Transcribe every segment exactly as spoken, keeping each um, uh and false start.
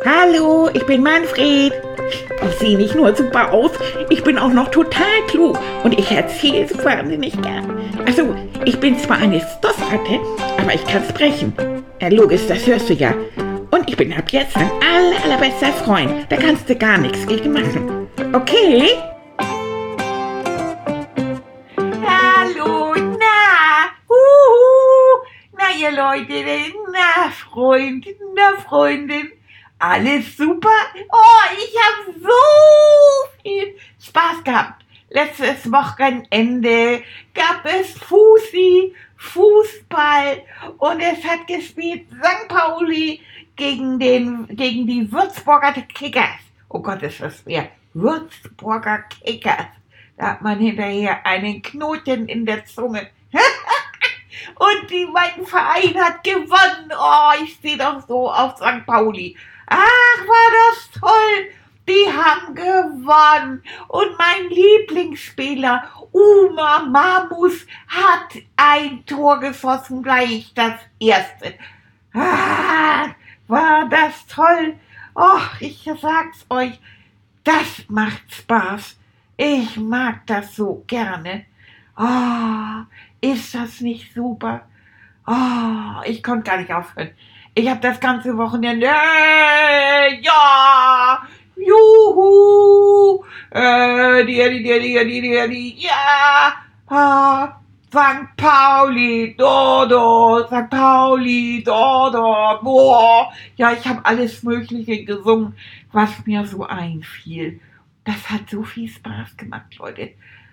Hallo, ich bin Manfred. Ich sehe nicht nur super aus, ich bin auch noch total klug und ich erzähle es wahnsinnig gern. Also, ich bin zwar eine Stoffratte, aber ich kann sprechen. Ja, logisch, das hörst du ja. Und ich bin ab jetzt dein aller, allerbester Freund. Da kannst du gar nichts gegen machen. Okay? Hallo, na, huhu, na ihr Leute, na Freund, na Freundin, alles super? Oh, ich habe so viel Spaß gehabt. Letztes Wochenende gab es Fusi, Fußball und es hat gespielt Sankt Pauli gegen, den, gegen die Würzburger Kickers. Oh Gott, ist das schwer. Würzburger Kickers. Da hat man hinterher einen Knoten in der Zunge. Und die, mein Verein hat gewonnen. Oh, ich stehe doch so auf Sankt Pauli. Ach, war das toll. Die haben gewonnen. Und mein Lieblingsspieler, Uma Mamus, hat ein Tor geschossen, gleich das erste. Ah, war das toll. Och, ich sag's euch, das macht Spaß. Ich mag das so gerne. Oh, ist das nicht super? Oh, ich konnte gar nicht aufhören. Ich habe das ganze Wochenende, äh, ja, juhu, äh, die, die, die, die, die, die, die, ja, ah, Sankt Pauli, Dodo, Sankt Pauli, Dodo, boah. Ja, ich habe alles Mögliche gesungen, was mir so einfiel. Das hat so viel Spaß gemacht, Leute.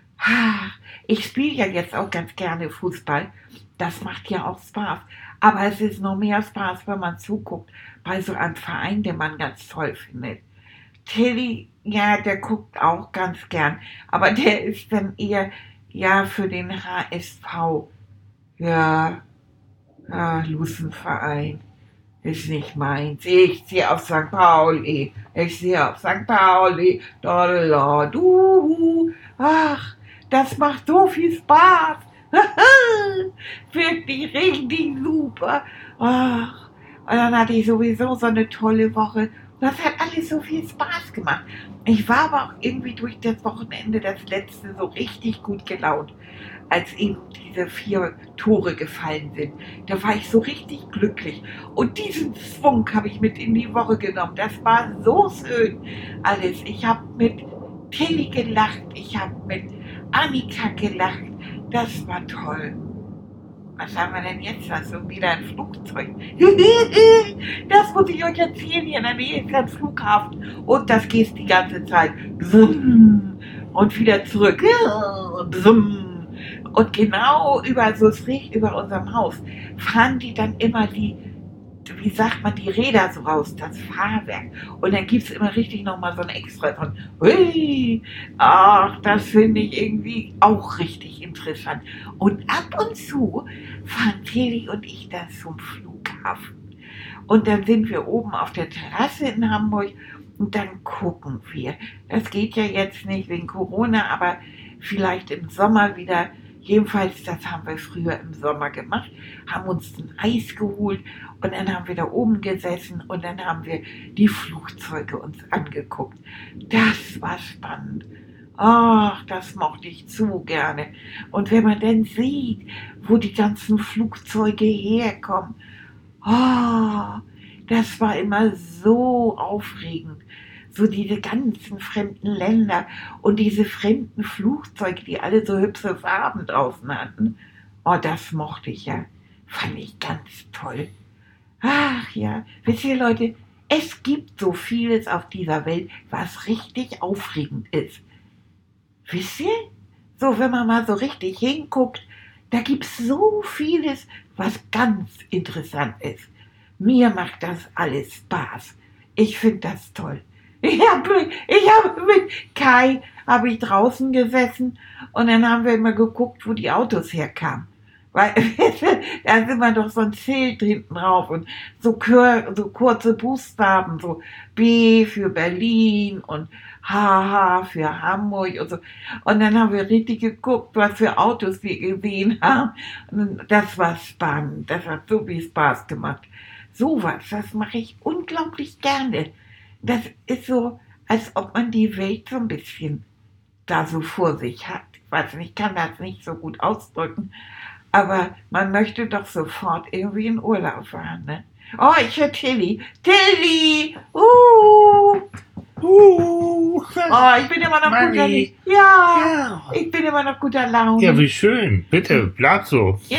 Ich spiele ja jetzt auch ganz gerne Fußball. Das macht ja auch Spaß. Aber es ist noch mehr Spaß, wenn man zuguckt bei so einem Verein, den man ganz toll findet. Tilly, ja, der guckt auch ganz gern. Aber der ist dann eher, ja, für den H S V. Ja, ja, Lusenverein. Ist nicht meins. Ich sehe auf Sankt Pauli. Ich sehe auf Sankt Pauli. Da, du. Ach, das macht so viel Spaß. Wirklich richtig super. Ach, und dann hatte ich sowieso so eine tolle Woche. Das hat alles so viel Spaß gemacht. Ich war aber auch irgendwie durch das Wochenende, das letzte, so richtig gut gelaunt, als eben diese vier Tore gefallen sind. Da war ich so richtig glücklich. Und diesen Schwung habe ich mit in die Woche genommen. Das war so schön alles. Ich habe mit Tilly gelacht. Ich habe mit Annika gelacht. Das war toll. Was haben wir denn jetzt? Das ist so wieder ein Flugzeug. Das muss ich euch erzählen. Hier in der Nähe ist ein Flughafen. Und das geht die ganze Zeit. Und wieder zurück. Und genau über so schräg über unserem Haus fahren die dann immer die, wie sagt man, die Räder so raus, das Fahrwerk. Und dann gibt es immer richtig nochmal so ein Extra von, hui, ach, das finde ich irgendwie auch richtig interessant. Und ab und zu fahren Tilly und ich dann zum Flughafen. Und dann sind wir oben auf der Terrasse in Hamburg und dann gucken wir. Das geht ja jetzt nicht wegen Corona, aber vielleicht im Sommer wieder. Jedenfalls, das haben wir früher im Sommer gemacht, haben uns ein Eis geholt und dann haben wir da oben gesessen und dann haben wir die Flugzeuge uns angeguckt. Das war spannend. Ach, das mochte ich zu gerne. Und wenn man dann sieht, wo die ganzen Flugzeuge herkommen, oh, das war immer so aufregend. So diese ganzen fremden Länder und diese fremden Flugzeuge, die alle so hübsche Farben draußen hatten. Oh, das mochte ich ja. Fand ich ganz toll. Ach ja, wisst ihr Leute, es gibt so vieles auf dieser Welt, was richtig aufregend ist. Wisst ihr? So, wenn man mal so richtig hinguckt, da gibt es so vieles, was ganz interessant ist. Mir macht das alles Spaß. Ich finde das toll. Ich habe ich hab mit Kai hab ich draußen gesessen und dann haben wir immer geguckt, wo die Autos herkamen. Weil da ist immer doch so ein Schild hinten drauf und so, kür, so kurze Buchstaben, so B für Berlin und H H für Hamburg und so. Und dann haben wir richtig geguckt, was für Autos wir gesehen haben. Und das war spannend, das hat so viel Spaß gemacht. Sowas, das mache ich unglaublich gerne. das ist so, als ob man die Welt so ein bisschen da so vor sich hat. Ich weiß nicht, ich kann das nicht so gut ausdrücken, aber man möchte doch sofort irgendwie in Urlaub fahren, ne? Oh, ich höre Tilly. Tilly! Uh! Uh, Oh, ich bin immer noch Mami. guter Laune. Ja, ja. ich bin immer noch guter Laune. Ja, wie schön. Bitte, bleib so. Ja.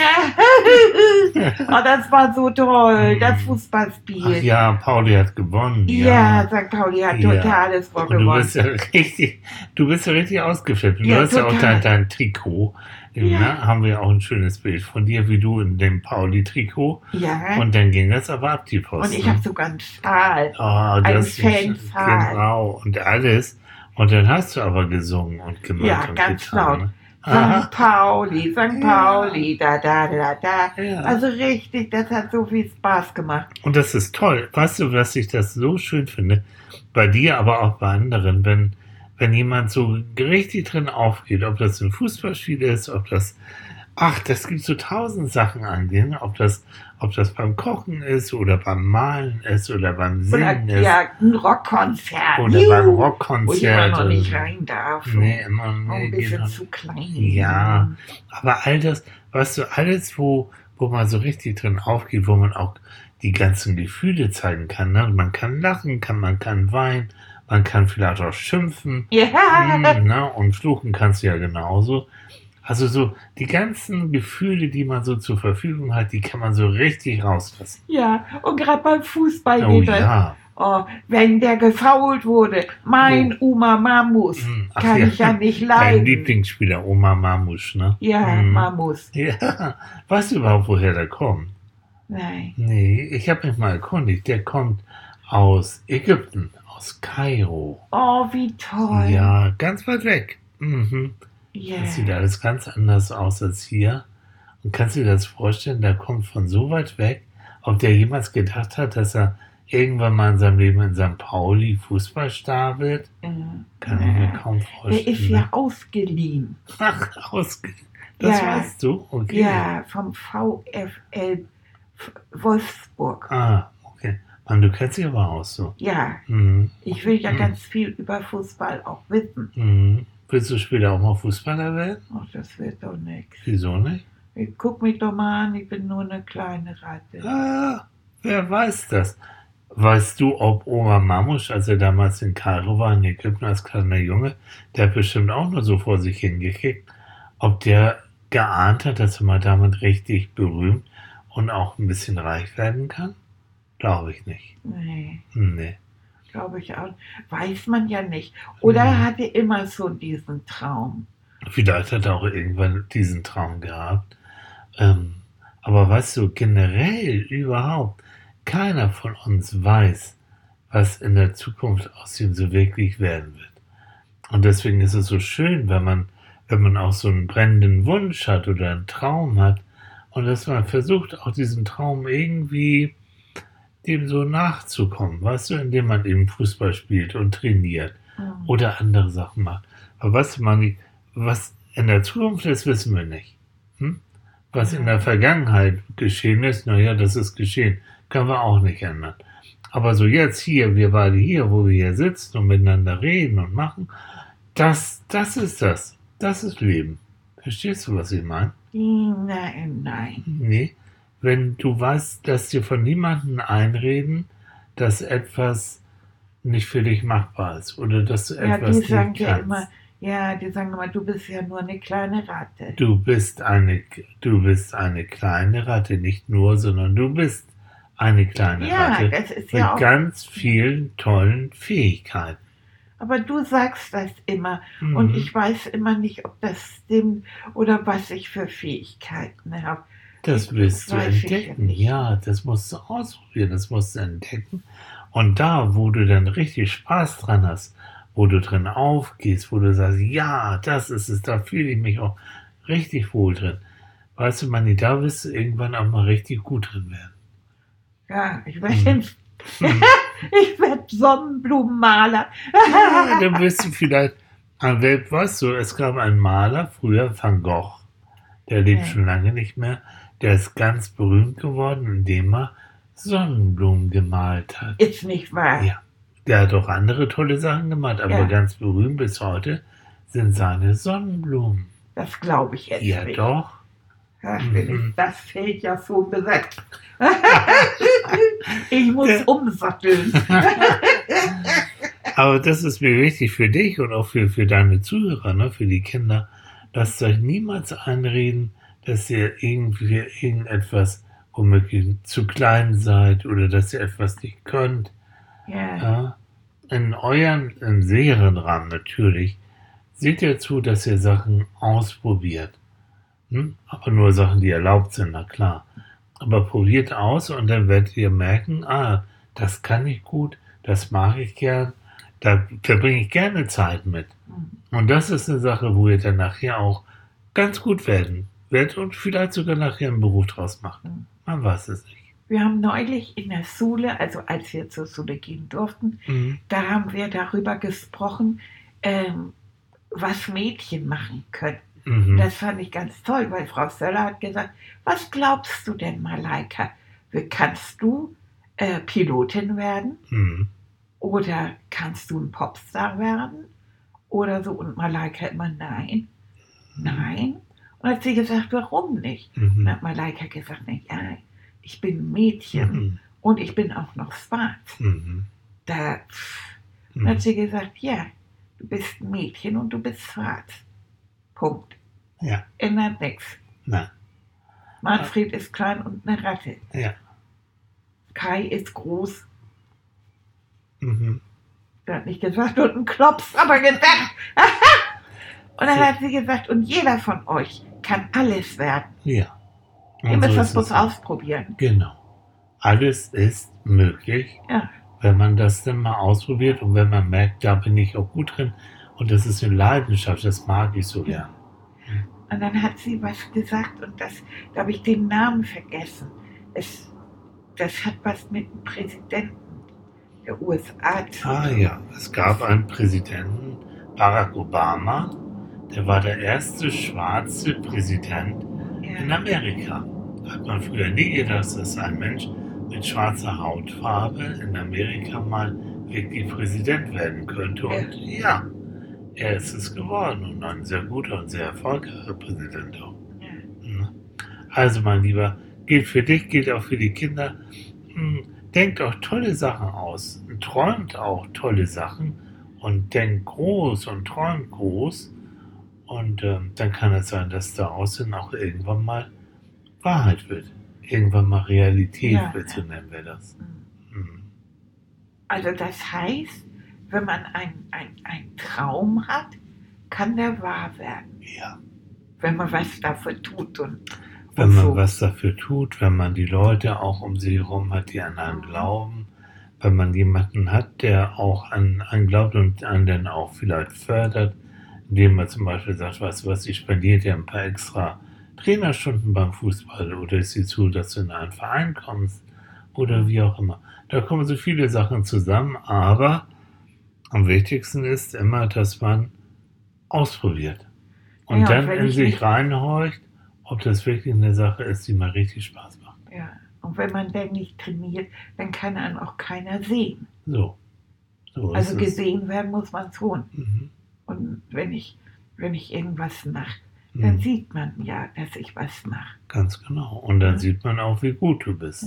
Oh, das war so toll, das Fußballspiel. Ach ja, Pauli hat gewonnen. Ja, Ja. Sankt Pauli hat Ja. totales Rock Und du gewonnen. bist ja richtig, du bist ja richtig ausgeflippt. Und Ja, du hast ja auch total. dein, dein Trikot. Ja. Ne? Haben wir auch ein schönes Bild von dir, wie du in dem Pauli-Trikot. Ja, Und dann ging das aber ab, die Post. und ich ne? habe sogar einen Schal. Oh, Ein das ist Fanpfahl. genau und alles. Und dann hast du aber gesungen und gemacht Ja, und ganz getan. laut. Ne? Sankt Pauli, Sankt Ja. Pauli, da, da, da, da. Ja. Also richtig, das hat so viel Spaß gemacht. Und das ist toll. Weißt du, was ich das so schön finde? Bei dir, aber auch bei anderen, wenn, wenn jemand so richtig drin aufgeht, ob das ein Fußballspiel ist, ob das, ach, das gibt so tausend Sachen an denen, ob das, ob das beim Kochen ist oder beim Malen ist oder beim Oder Singen ist ja, ein Rockkonzert. oder Juhu. beim Wo ich immer Rockkonzert. noch oder nicht so. rein darf. Nee, immer Auch nee, ein geht bisschen noch. zu klein. Ja, aber all das, weißt du, alles, wo, wo man so richtig drin aufgeht, wo man auch die ganzen Gefühle zeigen kann. Ne? Man kann lachen, kann, man kann weinen, man kann vielleicht auch schimpfen. Ja. Hm, ne? Und fluchen kannst du ja genauso. Also so die ganzen Gefühle, die man so zur Verfügung hat, die kann man so richtig rauslassen. Ja, und gerade beim Fußball Oh geht das. ja. Oh, wenn der gefoult wurde, mein Uma Mamus, Hm, ach kann ja. ich ja nicht Dein leiden. Lieblingsspieler, Oma Mamusch, ne? Ja, Hm. Mamus. Ja. Weißt du überhaupt, woher der kommt? Nein. Nee, ich habe mich mal erkundigt. Der kommt aus Ägypten, aus Kairo. Oh, wie toll. Ja, ganz weit weg. Mhm. Ja. Das sieht alles ganz anders aus als hier. Und kannst du dir das vorstellen, der kommt von so weit weg, ob der jemals gedacht hat, dass er irgendwann mal in seinem Leben in Sankt Pauli Fußballstar wird? Äh, Kann ich mir kaum Der vorstellen. ist ja ausgeliehen. Ach, ausge... Das Ja. weißt du? Okay. Ja, vom VfL F- Wolfsburg. Ah, okay. Mann, du kennst dich aber aus so. Ja, Mhm. ich will ja Mhm. ganz viel über Fußball auch wissen. Mhm. Willst du später auch mal Fußballer werden? Ach, das wird doch nichts. Wieso nicht? Ich guck mich doch mal an, ich bin nur eine kleine Ratte. Ah, wer weiß das? Weißt du, ob Oma Mamusch, als er damals in Kairo war, in Ägypten als kleiner Junge, der hat bestimmt auch nur so vor sich hingekickt, ob der geahnt hat, dass er mal damit richtig berühmt und auch ein bisschen reich werden kann? Glaube ich nicht. Nee, Nee. glaube ich auch. Weiß man ja nicht. Oder Mhm. er hatte immer so diesen Traum. Vielleicht hat er auch irgendwann diesen Traum gehabt. Ähm, aber weißt du, generell überhaupt, keiner von uns weiß, was in der Zukunft aus ihm so wirklich werden wird. Und deswegen ist es so schön, wenn man, wenn man auch so einen brennenden Wunsch hat oder einen Traum hat und dass man versucht, auch diesem Traum irgendwie dem so nachzukommen, weißt du, indem man eben Fußball spielt und trainiert Mhm. oder andere Sachen macht. Aber weißt du, Manni, was in der Zukunft ist, wissen wir nicht. Hm? Was in der Vergangenheit geschehen ist, naja, das ist geschehen. Können wir auch nicht ändern. Aber so jetzt hier, wir beide hier, wo wir hier sitzen und miteinander reden und machen, das, das ist das. Das ist Leben. Verstehst du, was ich meine? Nein, nein. Nee. Wenn du weißt, dass dir von niemandem einreden, dass etwas nicht für dich machbar ist oder dass du Ja, etwas die sagen nicht ja kannst. immer, ja, die sagen immer, du bist ja nur eine kleine Ratte. Du bist eine, du bist eine kleine Ratte, nicht nur, sondern du bist eine kleine Ja, Ratte das ist mit ja auch. ganz vielen tollen Fähigkeiten. Aber du sagst das immer. Mhm. Und ich weiß immer nicht, ob das stimmt oder was ich für Fähigkeiten habe. Das willst du weiß ich ja entdecken. nicht. Ja, das musst du ausprobieren, das musst du entdecken. Und da, wo du dann richtig Spaß dran hast, wo du drin aufgehst, wo du sagst, ja, das ist es, da fühle ich mich auch richtig wohl drin. Weißt du, Manni, da wirst du irgendwann auch mal richtig gut drin werden. Ja, ich werde Mhm. hm. ich werd Sonnenblumenmaler. Ja, dann wirst du vielleicht, an Welt, weißt du, es gab einen Maler, früher Van Gogh, der lebt Ja. schon lange nicht mehr, der ist ganz berühmt geworden, indem er Sonnenblumen gemalt hat. Ist nicht wahr. Ja, Der hat auch andere tolle Sachen gemacht, aber Ja. ganz berühmt bis heute sind seine Sonnenblumen. Das glaube ich jetzt Ja, nicht. doch. Ach, Mhm. wenn ich das Feld ja so besetzt. Ich muss Ja. umsatteln. Aber das ist mir wichtig für dich und auch für, für deine Zuhörer, ne, für die Kinder. Lasst euch niemals einreden, dass ihr irgendwie irgendetwas womöglich zu klein seid oder dass ihr etwas nicht könnt. Ja. Ja, in euren, im sicheren Rahmen natürlich, seht ihr zu, dass ihr Sachen ausprobiert. Hm? Aber nur Sachen, die erlaubt sind, na klar. Aber probiert aus und dann werdet ihr merken, ah, das kann ich gut, das mag ich gern, da verbringe ich gerne Zeit mit. Und das ist eine Sache, wo ihr dann nachher auch ganz gut werden werdet und vielleicht sogar nachher einen Beruf draus machen. Man weiß es nicht. Wir haben neulich in der Schule, also als wir zur Schule gehen durften, Mhm. da haben wir darüber gesprochen, ähm, was Mädchen machen können. Mhm. Das fand ich ganz toll, weil Frau Söller hat gesagt, was glaubst du denn, Malaika? Wie kannst du äh, Pilotin werden? Mhm. Oder kannst du ein Popstar werden? Oder so. Und Malaika immer, nein, nein. Und hat sie gesagt, warum nicht? Und Mhm. hat Malaika gesagt, na ja, ich bin ein Mädchen Mhm. und ich bin auch noch schwarz. Mhm. Da Dann hat Mhm. sie gesagt, ja, du bist ein Mädchen und du bist schwarz. Punkt. Ja, Ändert nichts. na, Manfred ist klein und eine Ratte. ja. Kai ist groß. Mhm. Der hat nicht gesagt, und ein Klops, aber gesagt. Und dann hat sie gesagt, und jeder von euch kann alles werden. Ja. Ihr Und müsst so das ist bloß es. ausprobieren. Genau. Alles ist möglich, Ja. wenn man das dann mal ausprobiert und wenn man merkt, da bin ich auch gut drin und das ist eine Leidenschaft, das mag ich so gern. Und dann hat sie was gesagt und das, da habe ich den Namen vergessen. Es, das hat was mit dem Präsidenten der U S A zu tun. Ah ja, es gab einen Präsidenten, Barack Obama, der war der erste schwarze Präsident in Ja. Amerika. Hat man früher nie gedacht, dass ein Mensch mit schwarzer Hautfarbe in Amerika mal wirklich Präsident werden könnte. Und ja, er ist es geworden und ein sehr guter und sehr erfolgreicher Präsident auch. Ja. Also mein Lieber, gilt für dich, gilt auch für die Kinder. Hm, Denkt auch tolle Sachen aus, träumt auch tolle Sachen und denkt groß und träumt groß. Und ähm, dann kann es sein, dass daraus dann auch irgendwann mal Wahrheit wird. Irgendwann mal Realität Ja, wird, so ja. nennen wir das. Mhm. Hm. Also das heißt, wenn man einen ein Traum hat, kann der wahr werden, Ja. wenn man was dafür tut. Und, Wenn und man so. was dafür tut, wenn man die Leute auch um sich herum hat, die an einen glauben, wenn man jemanden hat, der auch an einen glaubt und einen dann auch vielleicht fördert, indem man zum Beispiel sagt, weißt du was, ich spendiere dir ein paar extra Trainerstunden beim Fußball oder ich sehe zu, dass du in einen Verein kommst oder wie auch immer. Da kommen so viele Sachen zusammen, aber am wichtigsten ist immer, dass man ausprobiert und Ja, und dann wenn in ich sich nicht- reinhorcht, ob das wirklich eine Sache ist, die mal richtig Spaß macht. Ja. Und wenn man dann nicht trainiert, dann kann einen auch keiner sehen. So. So ist Also es. gesehen werden muss man schon. Mhm. Und wenn ich, wenn ich irgendwas mache, dann Mhm. sieht man ja, dass ich was mache. Ganz genau. Und dann Ja. sieht man auch, wie gut du bist. Ja.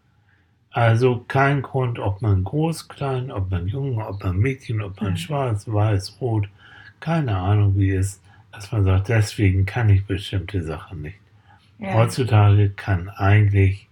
Also kein Grund, ob man groß, klein, ob man jung, ob man Mädchen, ob man Mhm. schwarz, weiß, rot, keine Ahnung wie es ist, dass man sagt, deswegen kann ich bestimmte Sachen nicht. Ja. Heutzutage kann eigentlich,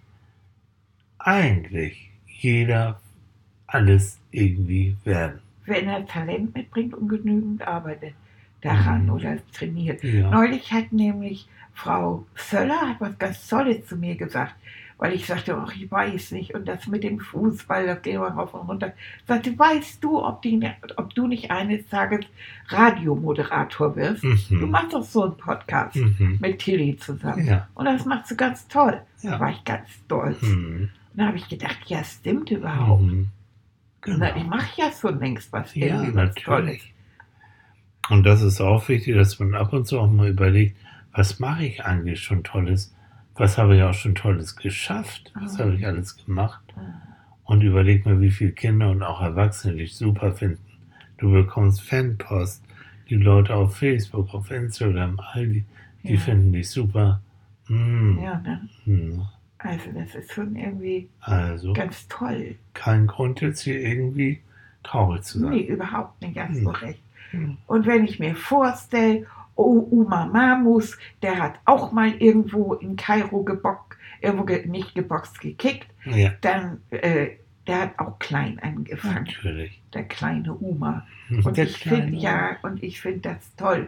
eigentlich jeder alles irgendwie werden. Wenn er Talent mitbringt und genügend arbeitet daran Mhm. oder trainiert. Ja. Neulich hat nämlich Frau Söller hat was ganz Tolles zu mir gesagt, weil ich sagte, ach, ich weiß nicht, und das mit dem Fußball, das geht immer rauf und runter. Sagte, weißt du, ob, die, ob du nicht eines Tages Radiomoderator wirst? Mhm. Du machst doch so einen Podcast Mhm. mit Tilly zusammen. Ja. Und das machst du ganz toll. Ja. Da war ich ganz stolz. Mhm. Und da habe ich gedacht, ja, stimmt überhaupt. Mhm. Na, ich Genau. mache ja schon längst was, Ja, irgendwie was Tolles. natürlich. Und das ist auch wichtig, dass man ab und zu auch mal überlegt, was mache ich eigentlich schon Tolles? Was habe ich auch schon Tolles geschafft? Was Mhm. habe ich alles gemacht? Mhm. Und überleg mal, wie viele Kinder und auch Erwachsene dich super finden. Du bekommst Fanpost, die Leute auf Facebook, auf Instagram, all die, die Ja. finden dich super. Mm. Ja, ne? Mm. Also das ist schon irgendwie Also, ganz toll. kein Grund jetzt hier irgendwie traurig zu sein. Nee, überhaupt nicht, hast du Hm. recht. Hm. Und wenn ich mir vorstelle, oh, Uma Mamus, der hat auch mal irgendwo in Kairo geboxt, irgendwo ge nicht geboxt, gekickt, Ja, dann, äh, der hat auch klein angefangen, natürlich. der kleine Uma. Und Der ich finde, kleine- ja, und ich finde das toll.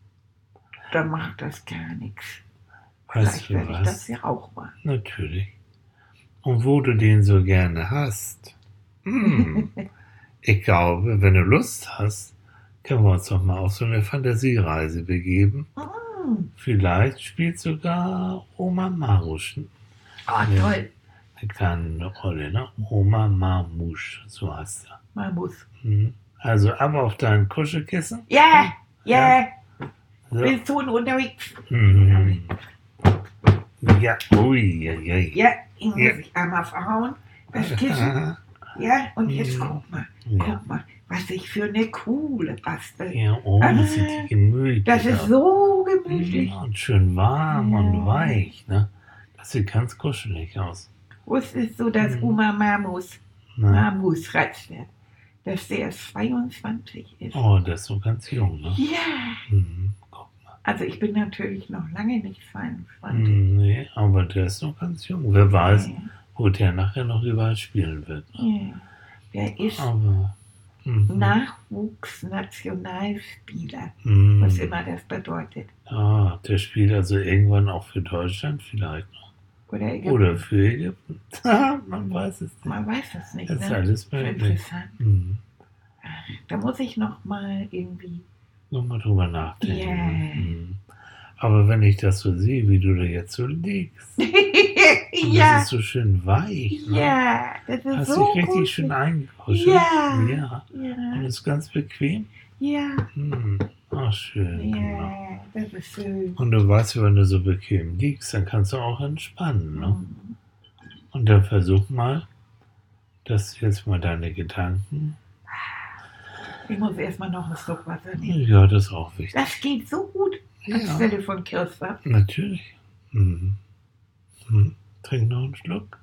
Da macht das gar nichts. Weißt Vielleicht du werde ich das was? ja auch mal. Natürlich. Und wo du den so gerne hast. Hm. Ich glaube, wenn du Lust hast, können wir uns doch mal auf so eine Fantasiereise begeben. Mm. Vielleicht spielt sogar Oma Marusch Oh, Ja. toll. eine kleine Rolle, ne? Oma Marmusch, so heißt er. Mamus. Hm. Also ab auf dein Kuschelkissen. Ja, ja, So. bist du unterwegs? Mhm. Ja, ui, ja, ja. Ja, ihn muss Ja. ich einmal verhauen, das Kissen. Ja, und jetzt guck mal, Ja, guck mal, was ich für eine coole bastel. ja, oh, Ah, das sieht die gemütlich Das ist aus. so gemütlich. Ja, und schön warm Ja. und weich, ne? Das sieht ganz kuschelig aus. Wusstest du, dass Mhm. Oma Mamus, Ne? Mamus Ratzler, dass der erst zweiundzwanzig ist? Oh, der ist so ganz jung, ne? Ja, Mhm. Guck mal. also ich bin natürlich noch lange nicht zweiundzwanzig. Mhm, nee, aber der ist noch ganz jung. Wer weiß, Ja, wo der nachher noch überall spielen wird. ja. Der ist Aber. Mhm. Nachwuchsnationalspieler, Mhm. was immer das bedeutet. Ah, der spielt also irgendwann auch für Deutschland vielleicht noch. Oder Ägypten. Oder für Ägypten. Man weiß es nicht. Man weiß es nicht. Das ist Ne? alles möglich. Interessant. Mhm. Da muss ich noch mal irgendwie. Nochmal drüber nachdenken. Ja. Mhm. Aber wenn ich das so sehe, wie du da jetzt so liegst, und Ja, das ist so schön weich, ne? ja, das ist Hast so dich richtig gut. schön eingekuschelt. Ja. Ja. Und Ja, ist ganz bequem. ja, Hm. Ach, schön. Genau. ja, das ist schön. Und du weißt, wenn du so bequem liegst, dann kannst du auch entspannen. Ne? Mhm. Und dann versuch mal, dass du jetzt mal deine Gedanken. Ich muss erstmal noch einen Schluck Wasser nehmen. Ja, das ist auch wichtig. Das geht so gut Ja, anstelle von Kirschsaft. natürlich. Mhm. Hm. Trink noch einen Schluck.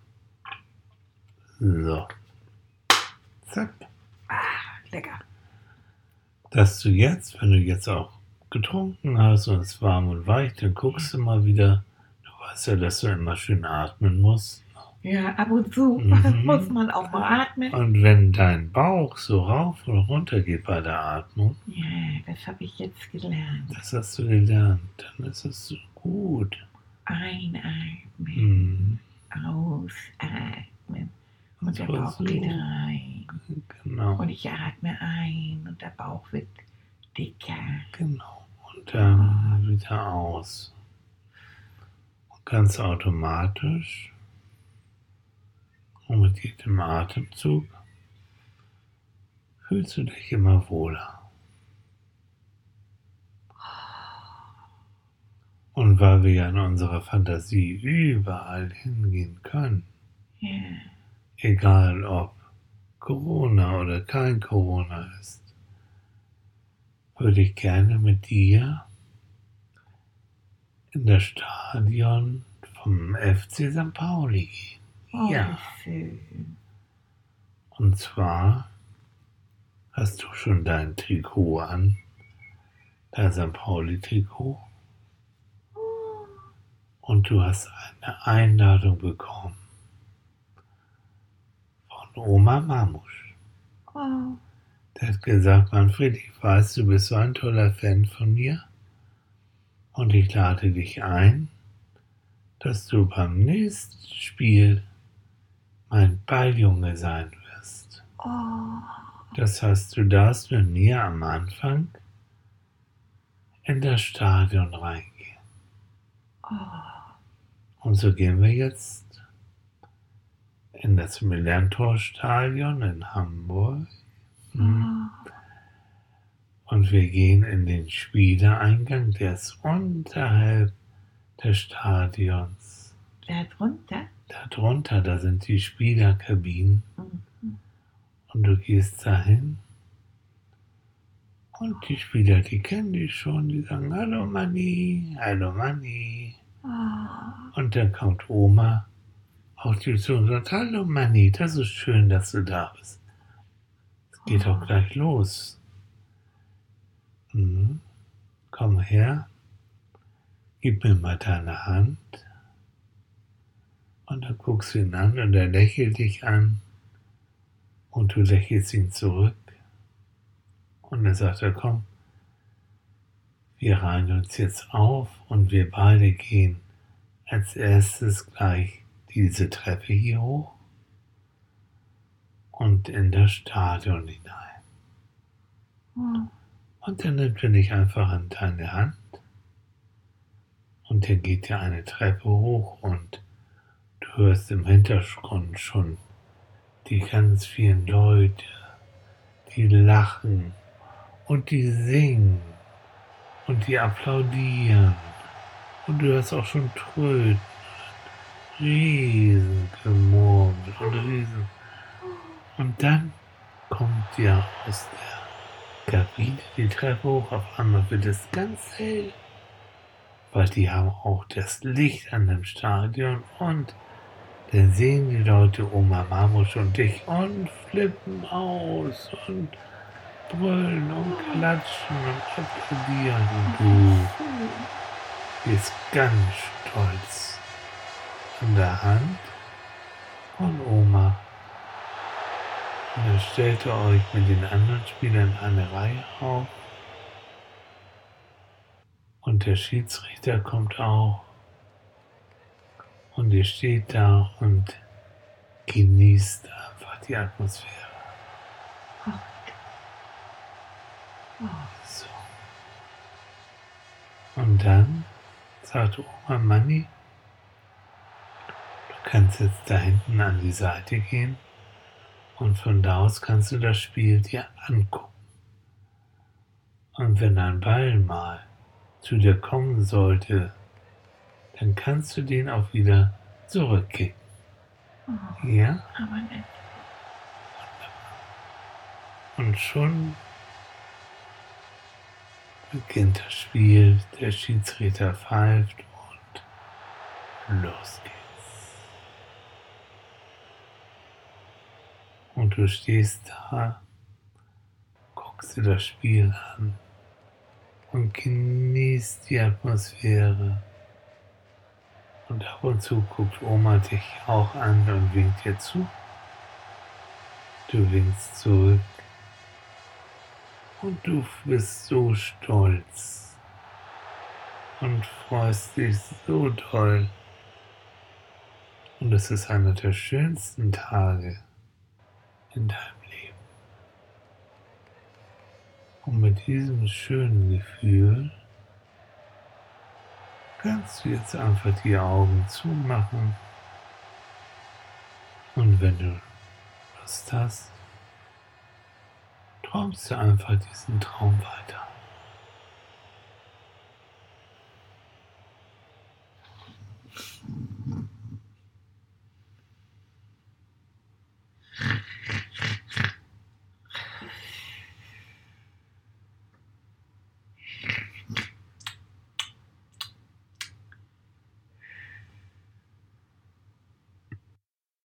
So. Zack. Lecker. Dass du jetzt, wenn du jetzt auch getrunken hast und es ist warm und weich, dann guckst du mal wieder. Du weißt ja, dass du immer schön atmen musst. Ja, ab und zu Mhm. muss man auch mal atmen. Und wenn dein Bauch so rauf und runter geht bei der Atmung, Ja, das habe ich jetzt gelernt. das hast du gelernt, dann ist es so gut. Einatmen, Mhm. ausatmen. Und der So, Bauch so. geht rein. Genau, Und ich atme ein und der Bauch wird dicker. genau. Und dann wieder aus. Und ganz automatisch und mit jedem Atemzug fühlst du dich immer wohler. Und weil wir ja in unserer Fantasie überall hingehen können, Ja, egal ob Corona oder kein Corona ist, würde ich gerne mit dir in das Stadion vom F C Sankt Pauli gehen. oh, Ja. wie schön. Und zwar hast du schon dein Trikot an, dein Sankt Pauli-Trikot. Und du hast eine Einladung bekommen von Oma Mamusch. Oh, Der hat gesagt, Manfred, ich weiß, du bist so ein toller Fan von mir und ich lade dich ein, dass du beim nächsten Spiel mein Balljunge sein wirst. oh, Das heißt, du darfst mit mir am Anfang in das Stadion reingehen. oh. Und so gehen wir jetzt in das Millantor-Stadion in Hamburg. Mhm. Und wir gehen in den Spielereingang, der ist unterhalb des Stadions. Da drunter? Darunter, da sind die Spielerkabinen. Mhm. Und du gehst dahin und die Spieler, die kennen dich schon, die sagen, hallo Manni, hallo Manni. Oh. Und dann kommt Oma auf dich zu und sagt, hallo Manni, das ist schön, dass du da bist. Es geht auch gleich los. Mhm. Komm her, gib mir mal deine Hand. Und dann guckst du ihn an und er lächelt dich an und du lächelst ihn zurück. Und dann sagt er, komm, wir reihen uns jetzt auf und wir beide gehen als erstes gleich diese Treppe hier hoch und in das Stadion hinein. Oh. Und dann nimmt er dich einfach an deine Hand und dann geht er eine Treppe hoch und du hörst im Hintergrund schon die ganz vielen Leute, die lachen und die singen und die applaudieren und du hörst auch schon Tröten, Riesengemurmel und Riesen. Und dann kommt ja aus der Kabine die Treppe hoch, auf einmal wird es ganz hell, weil die haben auch das Licht an dem Stadion und dann sehen die Leute Oma Marmusch und dich und flippen aus und brüllen und klatschen und applaudieren und du bist ganz stolz an der Hand von Oma. Und dann stellt ihr euch mit den anderen Spielern eine Reihe auf und der Schiedsrichter kommt auch und ihr steht da und genießt einfach die Atmosphäre. So. Und dann sagt Oma Manni, du kannst jetzt da hinten an die Seite gehen und von da aus kannst du das Spiel dir angucken. Und wenn ein Ball mal zu dir kommen sollte, dann kannst du den auch wieder zurückkicken. Oh. Ja? Aber nett. Und schon beginnt das Spiel, der Schiedsrichter pfeift und los geht's. Und du stehst da, guckst dir das Spiel an und genießt die Atmosphäre. Und ab und zu guckt Oma dich auch an und winkt dir zu. Du winkst zurück. Und du bist so stolz und freust dich so toll. Und es ist einer der schönsten Tage in deinem Leben. Und mit diesem schönen Gefühl kannst du jetzt einfach die Augen zumachen. Und wenn du Lust hast, träumst du einfach diesen Traum weiter.